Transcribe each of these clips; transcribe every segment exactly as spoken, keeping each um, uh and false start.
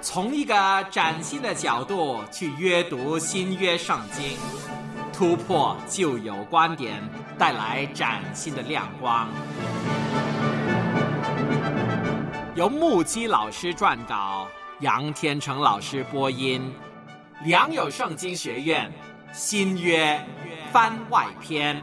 从一个崭新的角度去阅读新约圣经，突破旧有观点，带来崭新的亮光。由木基老师撰稿，杨天成老师播音，良友圣经学院新约番外篇。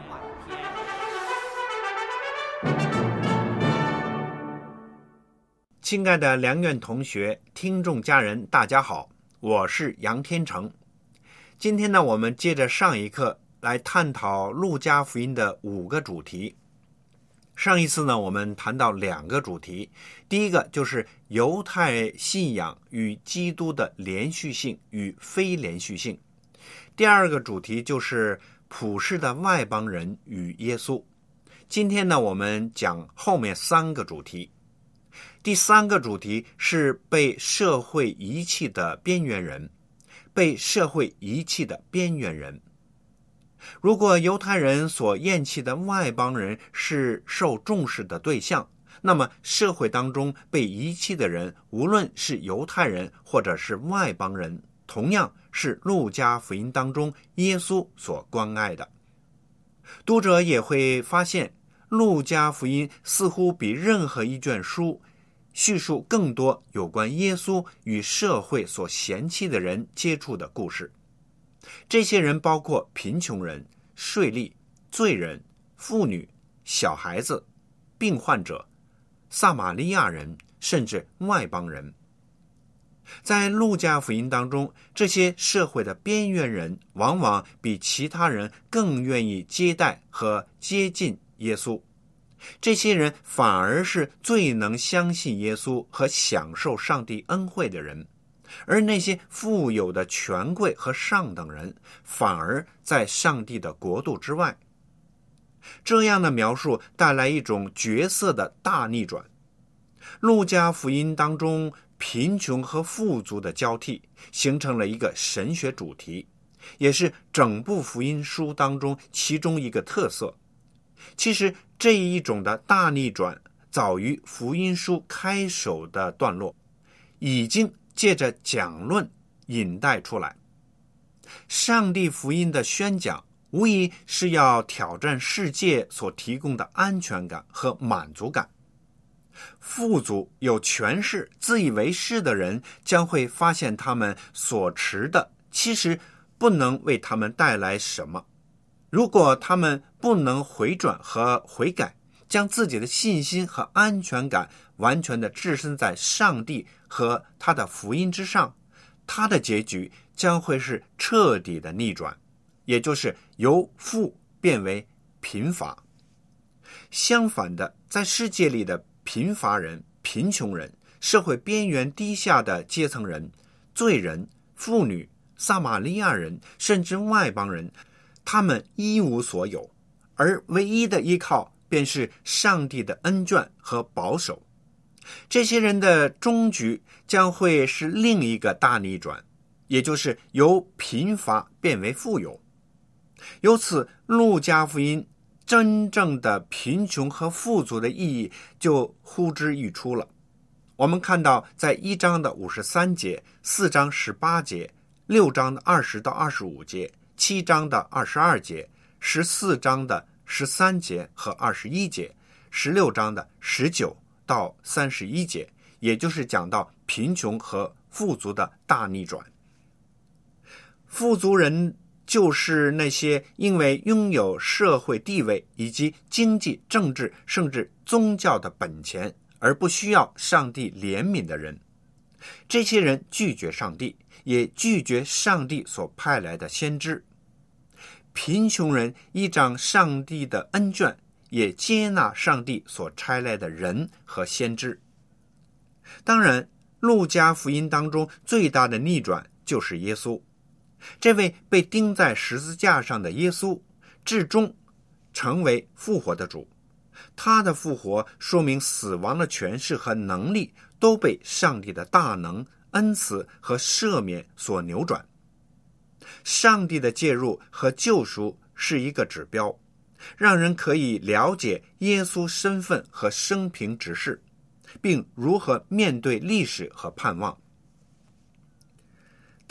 亲爱的良院同学、听众家人，大家好，我是杨天成。今天呢，我们接着上一课来探讨路加福音的五个主题。上一次呢，我们谈到两个主题，第一个就是犹太信仰与基督的连续性与非连续性，第二个主题就是普世的外邦人与耶稣。今天呢，我们讲后面三个主题。第三个主题是被社会遗弃的边缘人，被社会遗弃的边缘人。如果犹太人所厌弃的外邦人是受重视的对象，那么社会当中被遗弃的人，无论是犹太人或者是外邦人，同样是路加福音当中耶稣所关爱的。读者也会发现，路加福音似乎比任何一卷书叙述更多有关耶稣与社会所嫌弃的人接触的故事。这些人包括贫穷人、税吏、罪人、妇女、小孩子、病患者、撒玛利亚人，甚至外邦人。在路加福音当中，这些社会的边缘人往往比其他人更愿意接待和接近耶稣。这些人反而是最能相信耶稣和享受上帝恩惠的人，而那些富有的权贵和上等人反而在上帝的国度之外。这样的描述带来一种角色的大逆转。路加福音当中贫穷和富足的交替形成了一个神学主题，也是整部福音书当中其中一个特色。其实这一种的大逆转早于福音书开首的段落，已经借着讲论引带出来。上帝福音的宣讲无疑是要挑战世界所提供的安全感和满足感。富足有权势自以为是的人将会发现他们所持的其实不能为他们带来什么。如果他们不能回转和悔改，将自己的信心和安全感完全的置身在上帝和他的福音之上，他的结局将会是彻底的逆转，也就是由富变为贫乏。相反的，在世界里的贫乏人、贫穷人、社会边缘低下的阶层人、罪人、妇女、撒玛利亚人，甚至外邦人，他们一无所有，而唯一的依靠便是上帝的恩眷和保守。这些人的终局将会是另一个大逆转，也就是由贫乏变为富有。由此，路加福音真正的贫穷和富足的意义就呼之欲出了。我们看到在一章的五十三节、四章十八节、六章的二十到二十五节、七章的二十二节、十四章的十三节和二十一节、十六章的十九到三十一节，也就是讲到贫穷和富足的大逆转。富足人就是那些因为拥有社会地位以及经济、政治甚至宗教的本钱而不需要上帝怜悯的人。这些人拒绝上帝，也拒绝上帝所派来的先知。贫穷人依仗上帝的恩眷，也接纳上帝所差来的人和先知。当然，路加福音当中最大的逆转就是耶稣。这位被钉在十字架上的耶稣，至终成为复活的主。他的复活说明死亡的权势和能力都被上帝的大能、恩慈和赦免所扭转。上帝的介入和救赎是一个指标，让人可以了解耶稣身份和生平执事，并如何面对历史和盼望。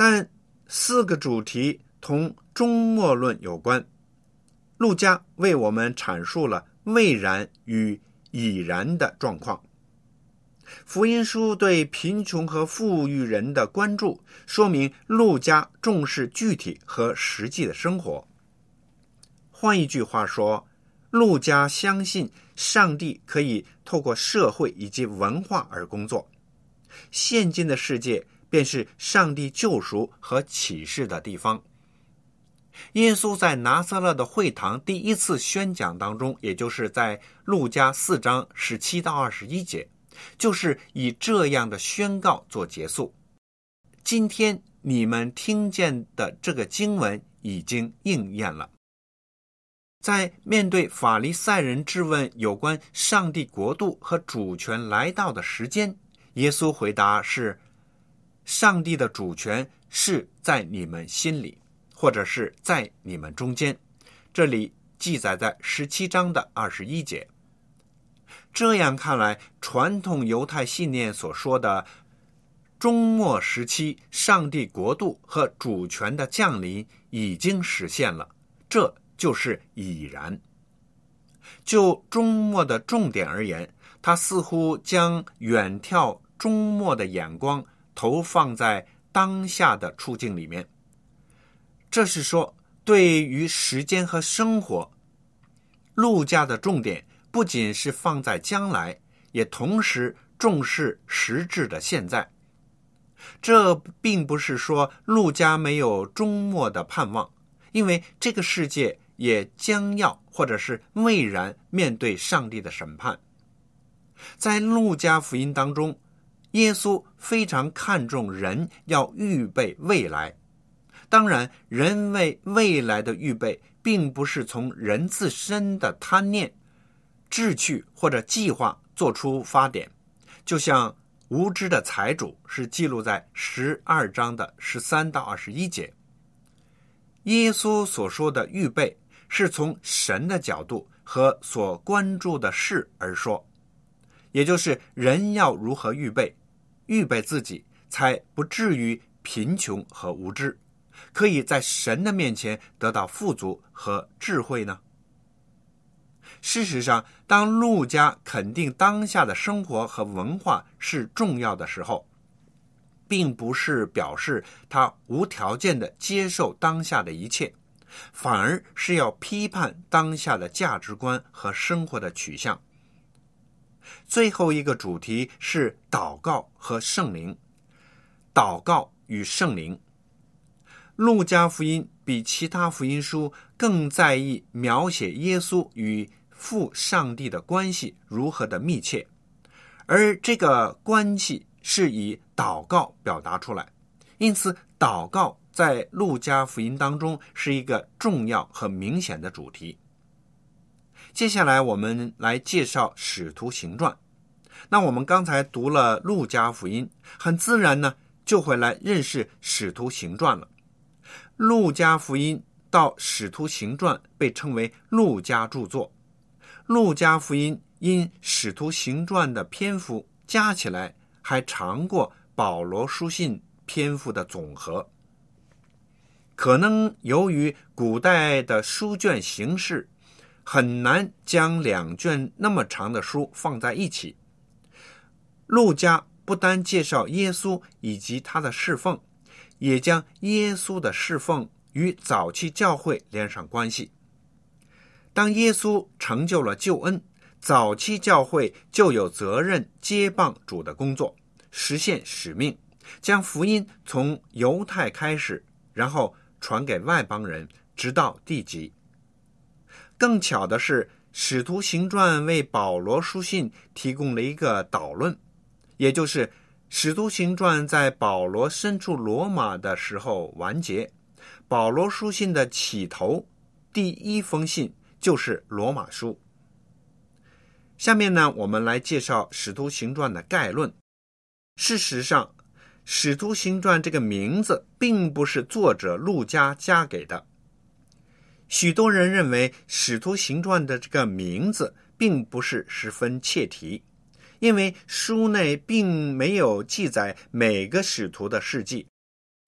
但四个主题同终末论有关。路加为我们阐述了未然与已然的状况。福音书对贫穷和富裕人的关注，说明路加重视具体和实际的生活。换一句话说，路加相信上帝可以透过社会以及文化而工作。现今的世界便是上帝救赎和启示的地方。耶稣在拿撒勒的会堂第一次宣讲当中，也就是在路加四章十七到二十一节，就是以这样的宣告做结束。今天你们听见的这个经文已经应验了。在面对法利赛人质问有关上帝国度和主权来到的时间，耶稣回答是：上帝的主权是在你们心里，或者是在你们中间。这里记载在十七章的二十一节。这样看来，传统犹太信念所说的终末时期上帝国度和主权的降临已经实现了，这就是已然。就终末的重点而言，他似乎将远眺终末的眼光投放在当下的处境里面。这是说，对于时间和生活，路加的重点不仅是放在将来，也同时重视实质的现在。这并不是说路加没有终末的盼望，因为这个世界也将要或者是未然面对上帝的审判。在路加福音当中，耶稣非常看重人要预备未来。当然，人为未来的预备并不是从人自身的贪念、志趣或者计划做出发点，就像无知的财主是记录在十二章的十三到二十一节。耶稣所说的预备是从神的角度和所关注的事而说，也就是人要如何预备，预备自己才不至于贫穷和无知，可以在神的面前得到富足和智慧呢？事实上，当路加肯定当下的生活和文化是重要的时候，并不是表示他无条件的接受当下的一切，反而是要批判当下的价值观和生活的取向。最后一个主题是祷告和圣灵。祷告与圣灵。路加福音比其他福音书更在意描写耶稣与父上帝的关系如何的密切，而这个关系是以祷告表达出来，因此祷告在路加福音当中是一个重要和明显的主题。接下来我们来介绍使徒行传。那我们刚才读了路加福音，很自然呢就会来认识使徒行传了。路加福音到使徒行传被称为路加著作，路加福音因使徒行传的篇幅加起来还长过保罗书信篇幅的总和。可能由于古代的书卷形式很难将两卷那么长的书放在一起，路加不单介绍耶稣以及他的侍奉，也将耶稣的侍奉与早期教会连上关系。当耶稣成就了救恩，早期教会就有责任接棒主的工作，实现使命，将福音从犹太开始，然后传给外邦人，直到地极。更巧的是，使徒行传为保罗书信提供了一个导论，也就是使徒行传在保罗身处罗马的时候完结，保罗书信的起头第一封信就是罗马书。下面呢，我们来介绍使徒行传的概论。事实上，使徒行传这个名字并不是作者路加加给的。许多人认为使徒行传的这个名字并不是十分切题，因为书内并没有记载每个使徒的事迹，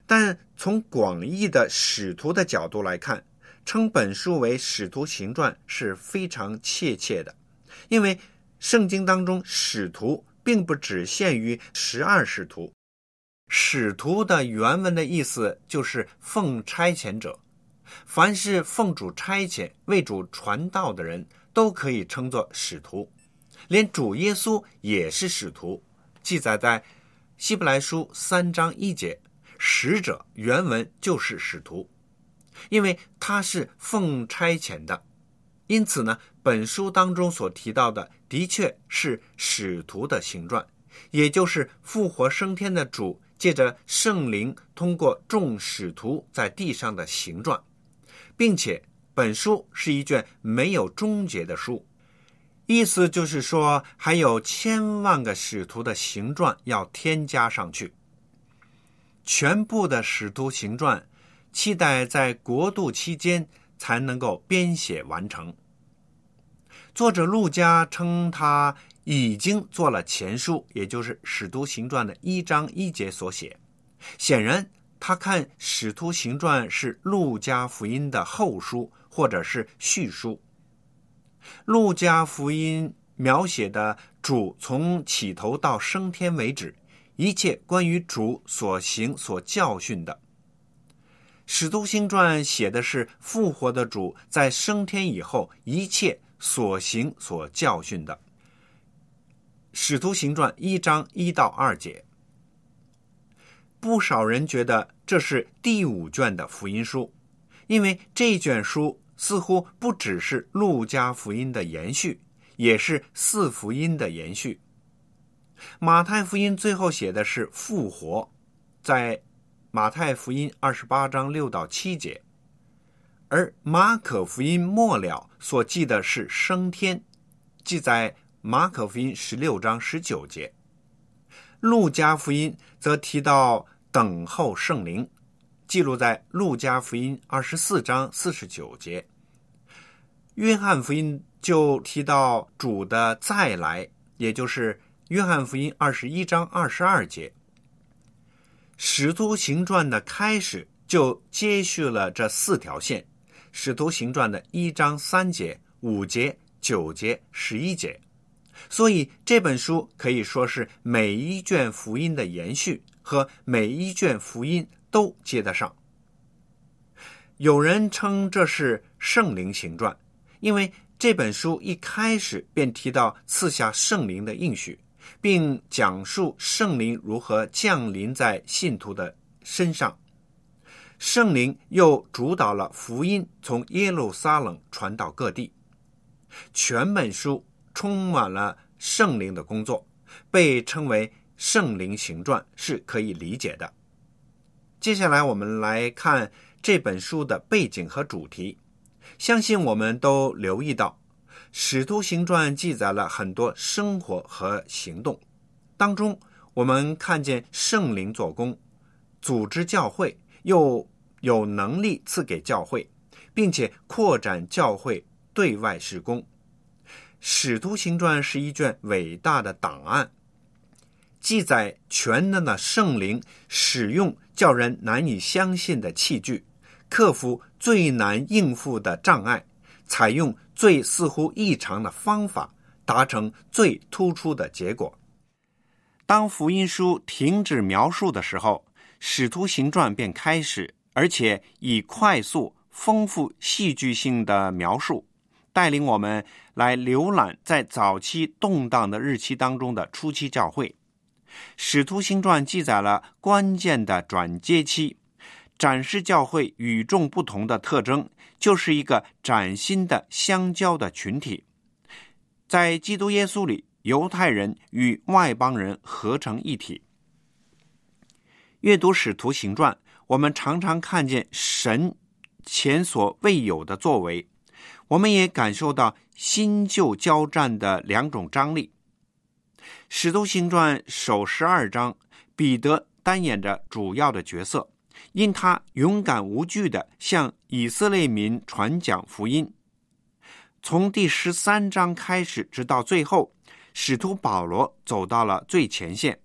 但从广义的使徒的角度来看，称本书为使徒行传是非常切切的，因为圣经当中使徒并不只限于十二使徒。使徒的原文的意思就是奉差遣者，凡是奉主差遣为主传道的人都可以称作使徒，连主耶稣也是使徒，记载在希伯来书三章一节，使者原文就是使徒，因为他是奉差遣的。因此呢，本书当中所提到的的确是使徒的行传，也就是复活升天的主借着圣灵通过众使徒在地上的行传，并且本书是一卷没有终结的书，意思就是说还有千万个使徒的行传要添加上去。全部的使徒行传期待在国度期间才能够编写完成。作者路加称他已经做了前书，也就是使徒行传的一章一节所写。显然他看使徒行传是路加福音的后书或者是序书。路加福音描写的主从起头到升天为止，一切关于主所行所教训的。使徒行传写的是复活的主在升天以后一切所行所教训的。使徒行传一章一到二节。不少人觉得这是第五卷的福音书，因为这卷书似乎不只是路加福音的延续，也是四福音的延续。马太福音最后写的是复活，在马太福音二十八章六到七节，而马可福音末了所记的是升天，记在马可福音十六章十九节。路加福音则提到等候圣灵，记录在路加福音二十四章四十九节。约翰福音就提到主的再来，也就是约翰福音二十一章二十二节。使徒行传的开始就接续了这四条线，使徒行传的一章三节、五节、九节、十一节。所以这本书可以说是每一卷福音的延续，和每一卷福音都接得上。有人称这是圣灵行传，因为这本书一开始便提到赐下圣灵的应许，并讲述圣灵如何降临在信徒的身上。圣灵又主导了福音从耶路撒冷传到各地。全本书充满了圣灵的工作，被称为圣灵行传是可以理解的。接下来我们来看这本书的背景和主题。相信我们都留意到，使徒行传记载了很多生活和行动，当中我们看见圣灵做工，组织教会，又有能力赐给教会，并且扩展教会对外事工。使徒行传是一卷伟大的档案，记载全能的圣灵使用叫人难以相信的器具，克服最难应付的障碍，采用最似乎异常的方法，达成最突出的结果。当福音书停止描述的时候，使徒行传便开始，而且以快速、丰富、戏剧性的描述带领我们来浏览在早期动荡的日期当中的初期教会。使徒行传记载了关键的转接期，展示教会与众不同的特征，就是一个崭新的相交的群体。在基督耶稣里，犹太人与外邦人合成一体。阅读使徒行传，我们常常看见神前所未有的作为，我们也感受到新旧交战的两种张力。使徒行传首十二章，彼得担演着主要的角色，因他勇敢无惧地向以色列民传讲福音。从第十三章开始直到最后，使徒保罗走到了最前线，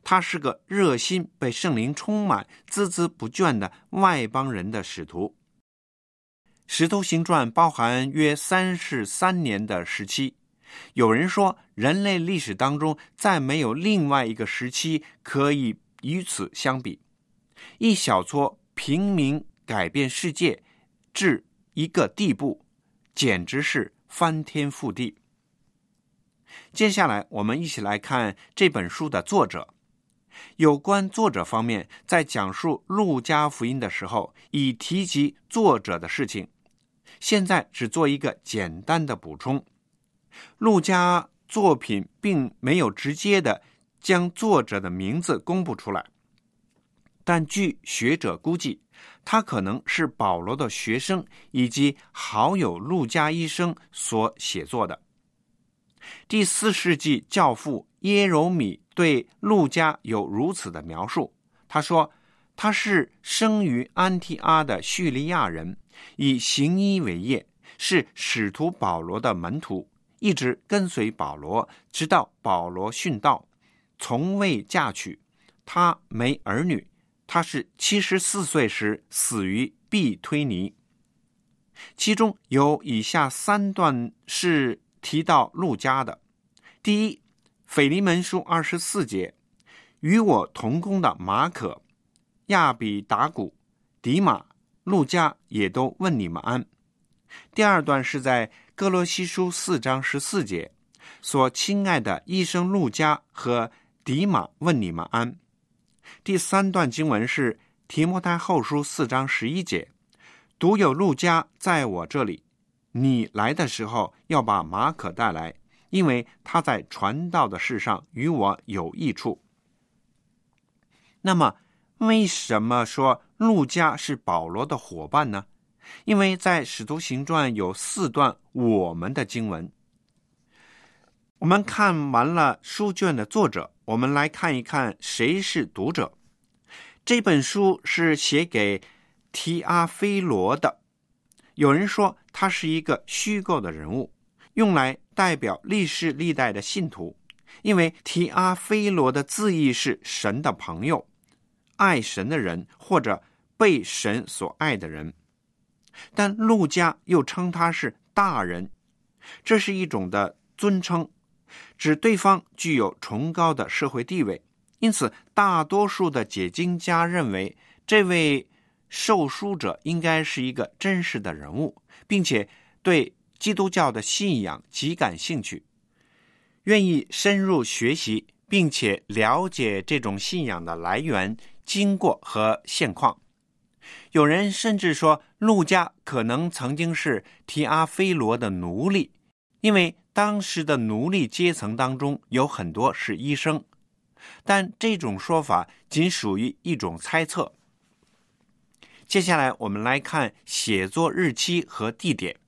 他是个热心、被圣灵充满、孜孜不倦的外邦人的使徒。使徒行传包含约三十三年的时期，有人说人类历史当中再没有另外一个时期可以与此相比。一小撮平民改变世界至一个地步，简直是翻天覆地。接下来我们一起来看这本书的作者。有关作者方面，在讲述路加福音的时候已提及作者的事情，现在只做一个简单的补充。路加作品并没有直接的将作者的名字公布出来，但据学者估计，他可能是保罗的学生以及好友路加医生所写作的。第四世纪教父耶柔米对路加有如此的描述，他说他是生于安提阿的叙利亚人，以行医为业，是使徒保罗的门徒，一直跟随保罗，直到保罗殉道，从未嫁娶，他没儿女，他是七十四岁时死于庇推尼。其中有以下三段是提到路加的。第一，腓利门书二十四节，与我同工的马可、亚比达古、迪马、路加也都问你们安。第二段是在哥罗西书四章十四节，所亲爱的医生路加和迪马问你们安。第三段经文是提摩太后书四章十一节，独有路加在我这里，你来的时候要把马可带来，因为他在传道的事上与我有益处。那么为什么说路加是保罗的伙伴呢？因为在使徒行传有四段我们的经文。我们看完了书卷的作者，我们来看一看谁是读者。这本书是写给提阿非罗的，有人说他是一个虚构的人物，用来代表历世历代的信徒，因为提阿非罗的字义是神的朋友，爱神的人，或者被神所爱的人。但路加又称他是大人，这是一种的尊称，指对方具有崇高的社会地位。因此大多数的解经家认为这位受书者应该是一个真实的人物，并且对基督教的信仰极感兴趣，愿意深入学习，并且了解这种信仰的来源、经过和现况。有人甚至说路加可能曾经是提阿非罗的奴隶，因为当时的奴隶阶层当中有很多是医生，但这种说法仅属于一种猜测。接下来我们来看写作日期和地点。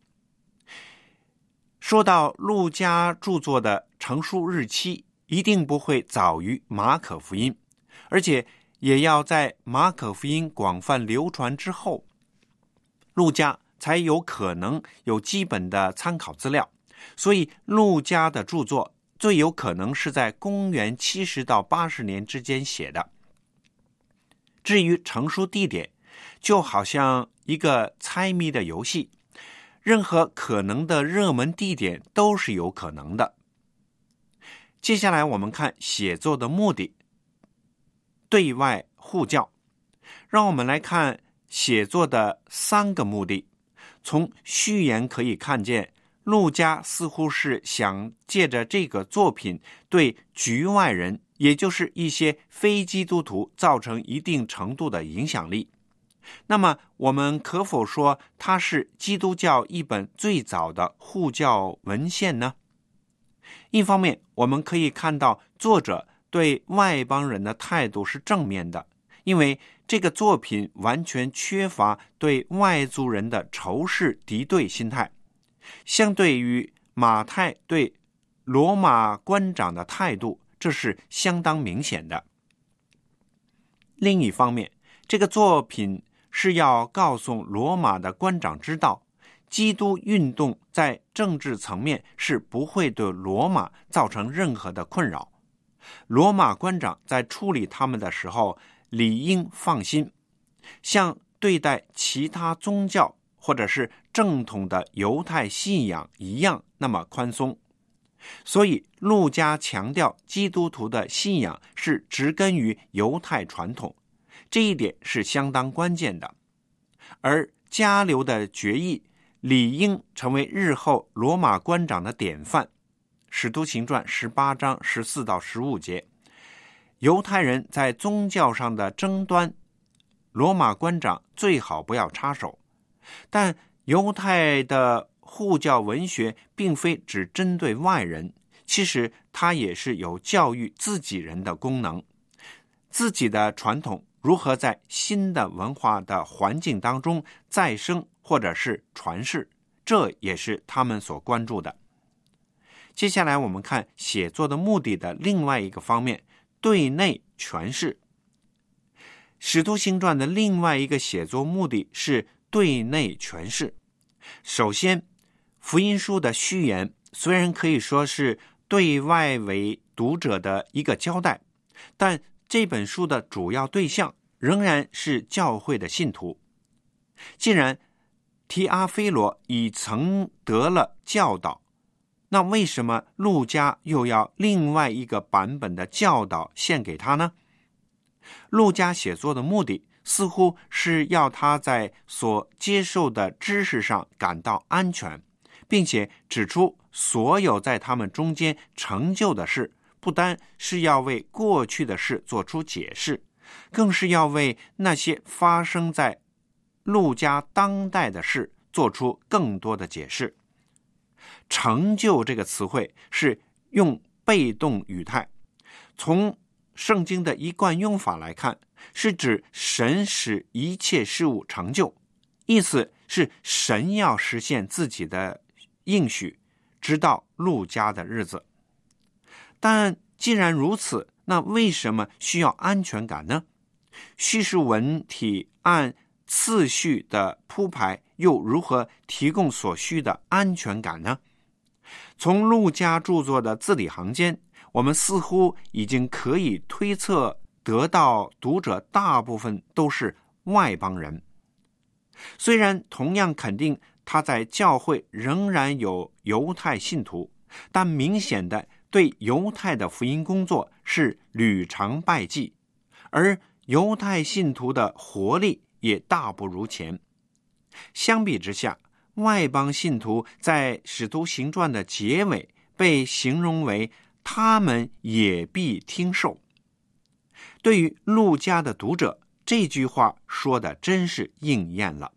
说到路加著作的成书日期，一定不会早于马可福音，而且也要在马可福音广泛流传之后，路加才有可能有基本的参考资料。所以路加的著作最有可能是在公元七十到八十年之间写的。至于成书地点，就好像一个猜谜的游戏，任何可能的热门地点都是有可能的。接下来我们看写作的目的，对外护教。让我们来看写作的三个目的。从序言可以看见，路加似乎是想借着这个作品对局外人，也就是一些非基督徒造成一定程度的影响力。那么我们可否说它是基督教一本最早的护教文献呢？一方面我们可以看到作者对外邦人的态度是正面的，因为这个作品完全缺乏对外族人的仇视敌对心态，相对于马太对罗马官长的态度，这是相当明显的。另一方面，这个作品是要告诉罗马的官长知道，基督运动在政治层面是不会对罗马造成任何的困扰。 罗马官长在处理他们的时候理应放心，像对待其他宗教或者是正统的犹太信仰一样那么宽松。所以路加强调基督徒的信仰是植根于犹太传统，这一点是相当关键的。而加流的决议理应成为日后罗马官长的典范。使徒行传十八章十四到十五节，犹太人在宗教上的争端，罗马官长最好不要插手。但犹太的护教文学并非只针对外人，其实它也是有教育自己人的功能。自己的传统如何在新的文化的环境当中再生或者是传世，这也是他们所关注的。接下来我们看写作的目的的另外一个方面，对内诠释。使徒行传的另外一个写作目的是对内诠释。首先，福音书的序言虽然可以说是对外为读者的一个交代，但这本书的主要对象仍然是教会的信徒。既然提阿非罗已曾得了教导，那为什么路加又要另外一个版本的教导献给他呢？路加写作的目的似乎是要他在所接受的知识上感到安全，并且指出所有在他们中间成就的事，不单是要为过去的事做出解释，更是要为那些发生在路加当代的事做出更多的解释。成就这个词汇是用被动语态，从圣经的一贯用法来看，是指神使一切事物成就，意思是神要实现自己的应许，直到路加的日子。但既然如此，那为什么需要安全感呢？叙事文体按次序的铺排又如何提供所需的安全感呢？从路加著作的字里行间，我们似乎已经可以推测得到读者大部分都是外邦人。虽然同样肯定他在教会仍然有犹太信徒，但明显的对犹太的福音工作是屡尝败绩，而犹太信徒的活力也大不如前。相比之下，外邦信徒在使徒行传的结尾被形容为他们也必听受。对于路加的读者，这句话说的真是应验了。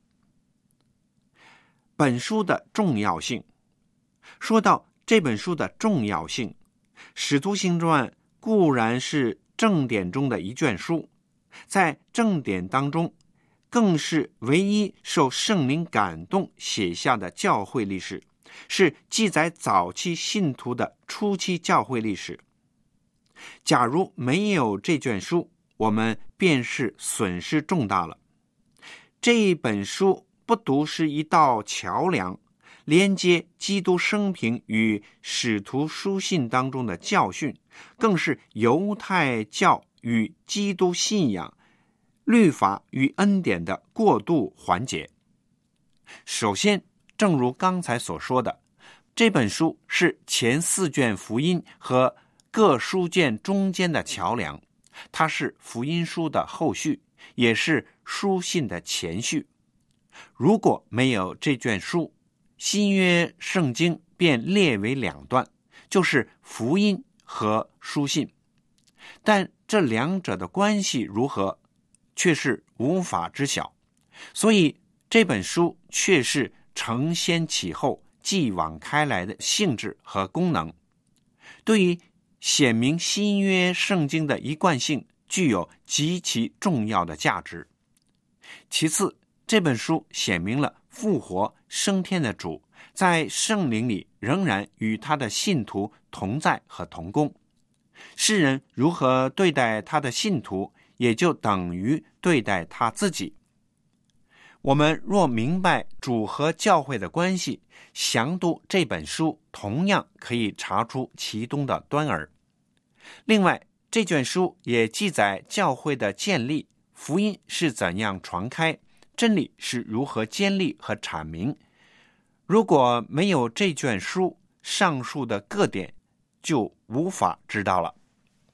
本书的重要性，说到这本书的重要性，使徒行传固然是正典中的一卷书，在正典当中更是唯一受圣灵感动写下的教会历史，是记载早期信徒的初期教会历史。假如没有这卷书，我们便是损失重大了。这一本书不独是一道桥梁，连接基督生平与使徒书信当中的教训，更是犹太教与基督信仰、律法与恩典的过渡环节。首先，正如刚才所说的，这本书是前四卷福音和各书卷中间的桥梁，它是福音书的后续，也是书信的前序。如果没有这卷书，新约圣经便列为两段，就是福音和书信。但这两者的关系如何，却是无法知晓。所以这本书却是承先启后、继往开来的性质和功能，对于显明新约圣经的一贯性具有极其重要的价值。其次，这本书显明了复活升天的主在圣灵里仍然与他的信徒同在和同工，世人如何对待他的信徒，也就等于对待他自己。我们若明白主和教会的关系，详读这本书同样可以查出其中的端倪。 另外，这卷书也记载教会的建立，福音是怎样传开，真理是如何建立和阐明。如果没有这卷书，上述的各点就无法知道了。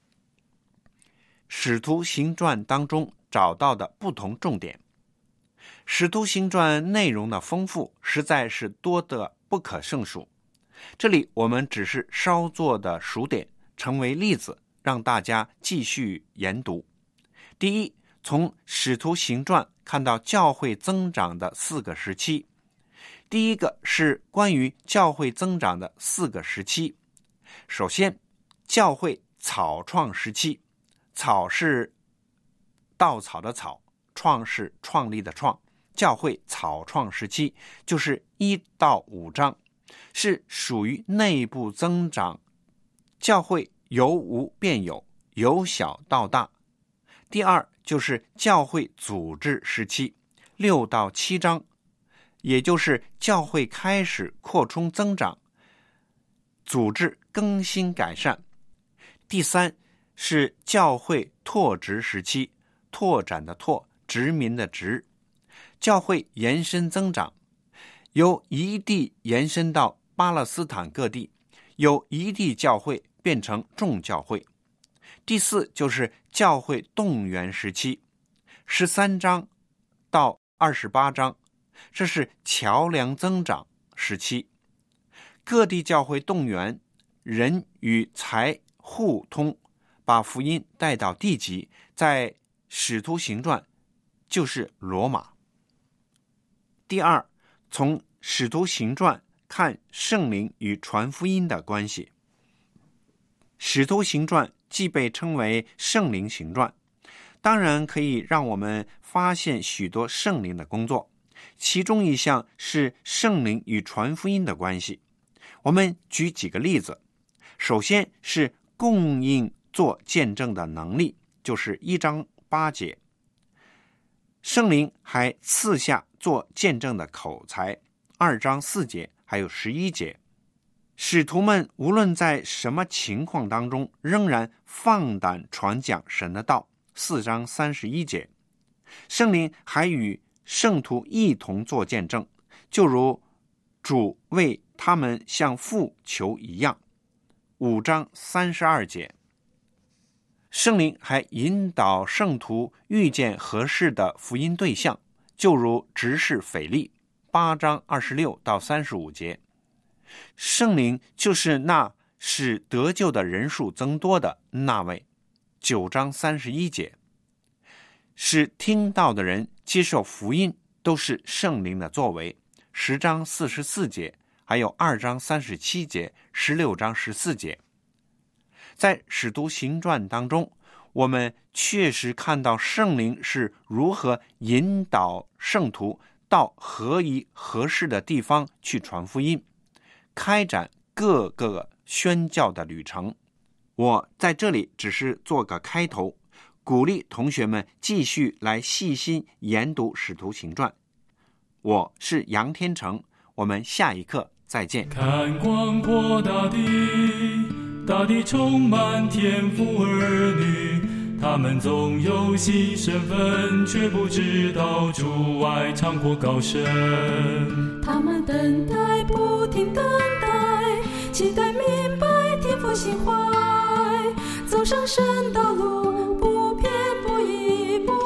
使徒行传当中找到的不同重点，使徒行传内容的丰富实在是多得不可胜数，这里我们只是稍作的数点，成为例子，让大家继续研读。第一，从使徒行传看到教会增长的四个时期。第一个是关于教会增长的四个时期。首先，教会草创时期，草是稻草的草，创是创立的创，教会草创时期就是一到五章，是属于内部增长，教会由无变有，由小到大。第二就是教会组织时期，六到七章，也就是教会开始扩充增长，组织更新改善。第三是教会拓殖时期，拓展的拓，殖民的殖，教会延伸增长，由一地延伸到巴勒斯坦各地，由一地教会变成众教会。第四就是教会动员时期，十三章到二十八章，这是桥梁增长时期，各地教会动员，人与财互通，把福音带到地极，在使徒行传就是罗马。第二，从使徒行传看圣灵与传福音的关系。使徒行传既被称为圣灵行传，当然可以让我们发现许多圣灵的工作，其中一项是圣灵与传福音的关系。我们举几个例子。首先是供应做见证的能力，就是一章八节。圣灵还赐下做见证的口才，二章四节，还有十一节。使徒们无论在什么情况当中，仍然放胆传讲神的道，四章三十一节。圣灵还与圣徒一同做见证，就如主为他们向父求一样，五章三十二节。圣灵还引导圣徒遇见合适的福音对象，就如执事腓利，八章二十六到三十五节。圣灵就是那使得救的人数增多的那位，九章三十一节。使听到的人接受福音都是圣灵的作为，十章四十四节，还有二章三十七节，十六章十四节。在使徒行传当中，我们确实看到圣灵是如何引导圣徒到合宜合适的地方去传福音，开展各个宣教的旅程。我在这里只是做个开头，鼓励同学们继续来细心研读使徒行传。我是杨天成，我们下一课再见。 看广阔大地，大地充满天父儿女，他们总有新身份，却不知道主爱长阔高深。 他们等待，不停等待，期待明白天父心怀，走上神道路，不偏不倚不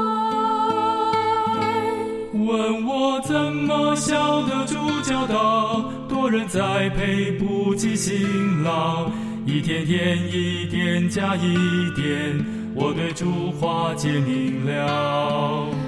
歪。 问我怎么晓得主教导，多人栽培不计辛劳，一天天一点加一点，我对主话解明了。